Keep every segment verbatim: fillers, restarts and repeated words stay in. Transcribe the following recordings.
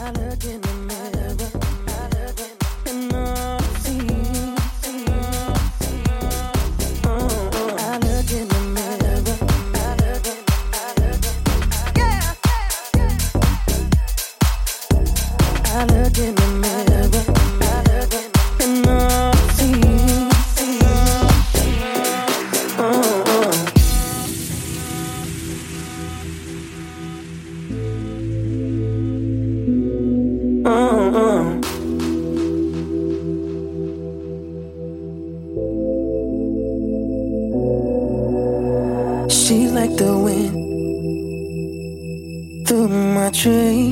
She's like the wind through my tree.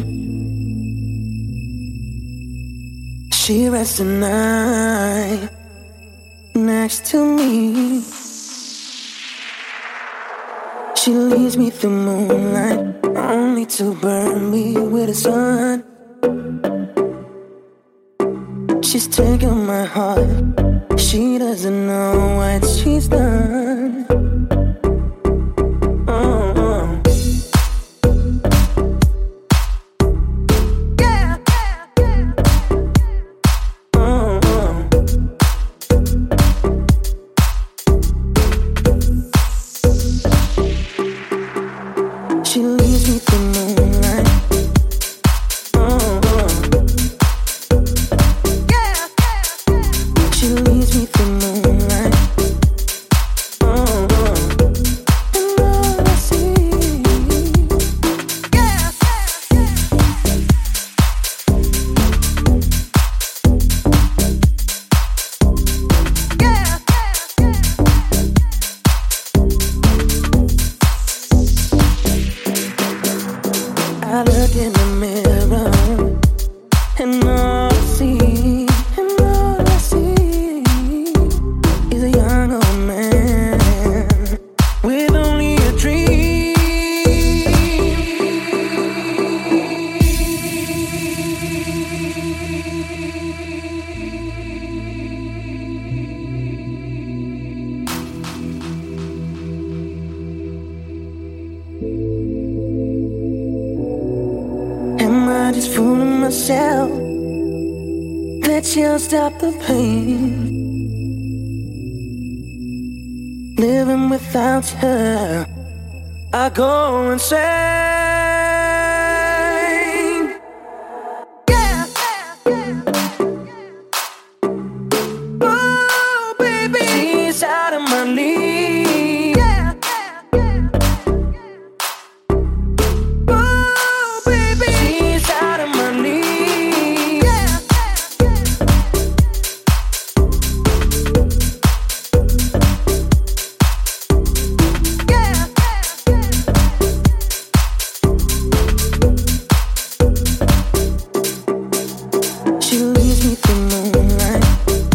She rests at night next to me. She leads me through moonlight, only to burn me with the sun. She's taken my heart. She doesn't know what she's done. She leads me through moonlight. Oh, oh. Yeah. She leads me through moonlight. Oh, oh. And all I see. Yeah. Yeah. I look in the mirror and all I see, and all I see is a young old man with only a dream. Am I just fooling myself that she'll stop the pain? Living without her, I go insane. Yeah. Oh, baby, she's out of my league. Yeah. She leads me through moonlight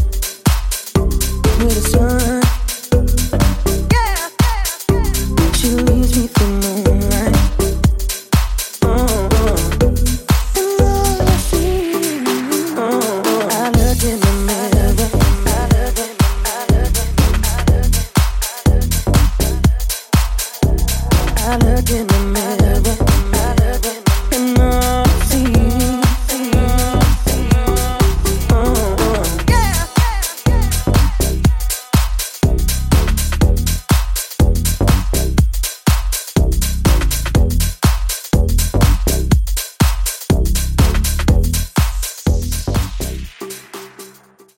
with the sun. Yeah. She leads me through moonlight. Oh, oh. And all I see. Oh, oh. I look in the mirror. I look in, I look in, I look in, I look in. I look in the